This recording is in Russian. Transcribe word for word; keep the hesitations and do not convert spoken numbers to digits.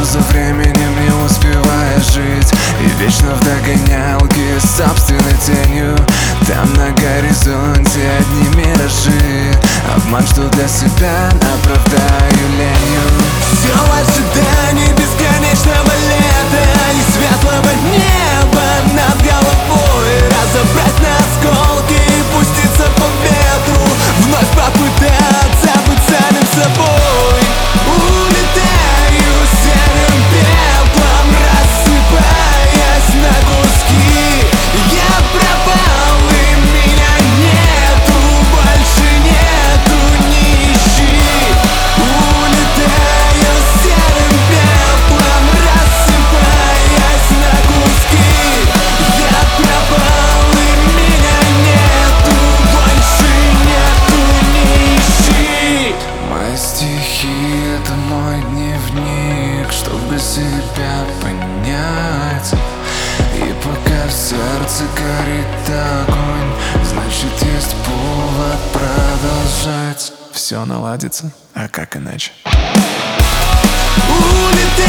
за временем, не успевая жить, и вечно в догонялке с собственной тенью. Там на горизонте одни миражи, обман, что для себя оправдаю ленью. Все в ожидании бесконечного лета и светлого неба над головой. Разобрать на осколки и пуститься по ветру, вновь попытаться быть самим собой. Улетаю серым пеплом, рассыпаясь на куски. Я пропал, и меня нету, больше нету, не ищи. Улетаю серым пеплом, рассыпаясь на куски. Я пропал, и меня нету, больше нету, не ищи. Мои стихи — это мой дневник, чтобы себя понять. И пока в сердце горит огонь, значит есть повод продолжать. Все наладится, а как иначе? Улетаю